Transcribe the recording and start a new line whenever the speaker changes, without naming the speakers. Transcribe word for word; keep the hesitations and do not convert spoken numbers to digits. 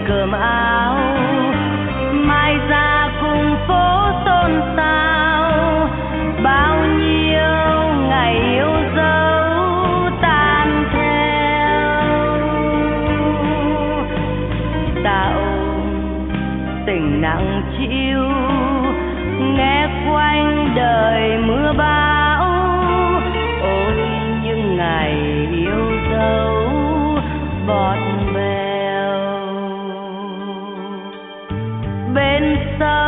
cơm áo, mai ra cùng phố xôn xao, bao nhiêu ngày yêu dấu tan theo. Dạo tình nặng chịu nghe quanh đời mưa bão, ôi những ngày yêu dấu bọt bèo bên sông.